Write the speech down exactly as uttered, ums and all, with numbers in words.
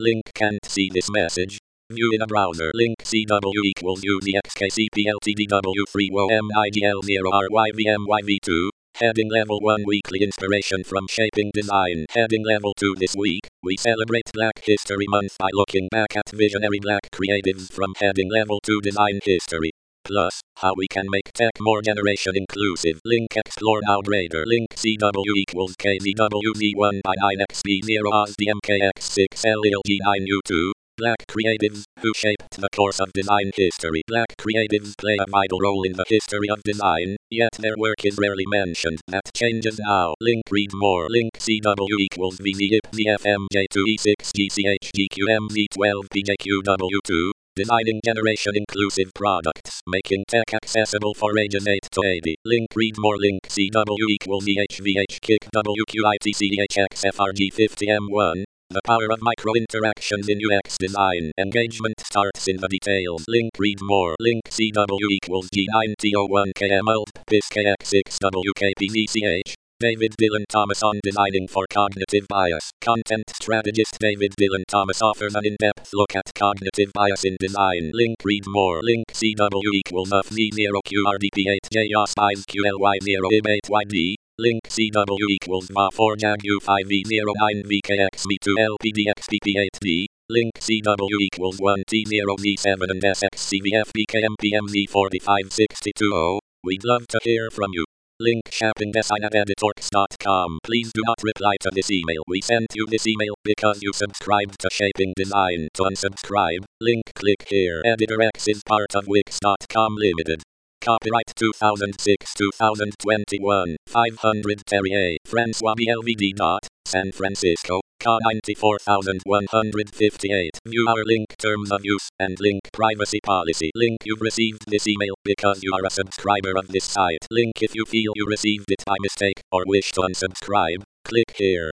Link can't see this message. View in a browser. Link C W equals U D X K C P L T D W three W O M I G L zero R Y V M Y V two. Heading Level one Weekly Inspiration from Shaping Design. Heading Level two This week, we celebrate Black History Month by looking back at visionary black creatives from Heading Level two Design History. Plus, how we can make tech more generation inclusive. Link explore now greater. Link C W equals K Z W Z one by nine X B zero O S D M K X six L L G nine U two. Black creatives, who shaped the course of design history. Black creatives play a vital role in the history of design, yet their work is rarely mentioned. That changes now. Link read more. Link C W equals V Z I P Z F M J two E six G C H G Q M Z twelve P J Q W two. Designing generation inclusive products, making tech accessible for ages eight to eighty. Link read more. Link C W equals E H V H Kick W Q I T C H X F R G fifty M one. The power of micro-interactions in U X design. Engagement starts in the details. Link read more. Link C W equals G nine T O one K M Alt P I S K X six W K P Z C H. David Dylan Thomas on designing for cognitive bias. Content strategist David Dylan Thomas offers an in-depth look at cognitive bias in design. Link read more. Link C W equals F Z zero Q R D P eight J O S five Q L Y zero I B eight Y D. Link C W equals V A four Jag U five V zero nine V K X V two L P D X P P eight D. Link C W equals one T zero Z seven and S X C V F B K M P M Z forty-five sixty-two zero. We'd love to hear from you. Link shaping design at editorx dot com. Please do not reply to this email. We sent you this email because you subscribed to Shaping Design. To unsubscribe, link click here. EditorX is part of Wix dot com Limited. Copyright two thousand six to two thousand twenty-one. five hundred Terry A. Francois B L V D. San Francisco. C A ninety-four thousand one hundred fifty-eight. View our link terms of use and link privacy policy. Link you've received this email because you are a subscriber of this site. Link if you feel you received it by mistake or wish to unsubscribe, click here.